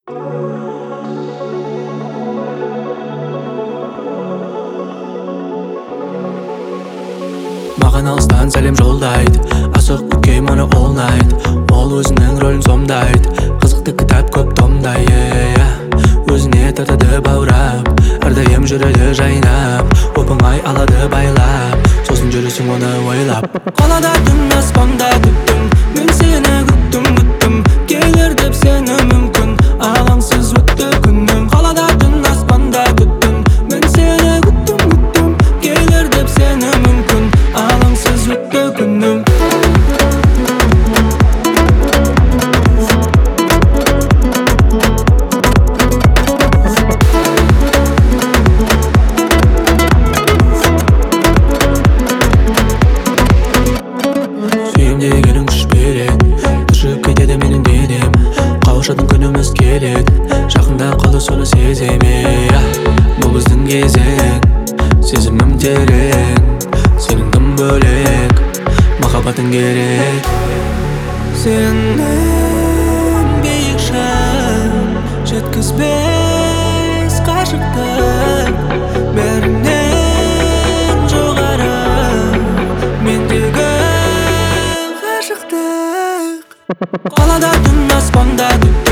Маған алыстан сәлем жолдайды, асық көкей мұны all night. Ол өзінің рөлін сомдайды, қызықты кітап көп томдай. Өзіне тартады баурап, әрдайым жүреді жайнап, оп-оңай алады байлап, сосын жүресің оны ойлап. Қалада түн аспанда күттім, мен сені күттім, келер деп сені мүмкін, алаңсыз өтті күнім. Қалада түн аспанда күттім, мен сені күттім, келер деп сені мүмкін, алаңсыз өтті күнім. Дегенің күш береді, түршіп кетеді менің денем. Қауышатын күніміз келеді, жақында қалды соны сеземе. Бұл біздің кезең, сезімім терең, сенің тым бөлек, махаббатың керек. Сенің биік шың жеткізбес қашықтық, бәрінен жоғары мендегі. Қалада түн аспанда күттім,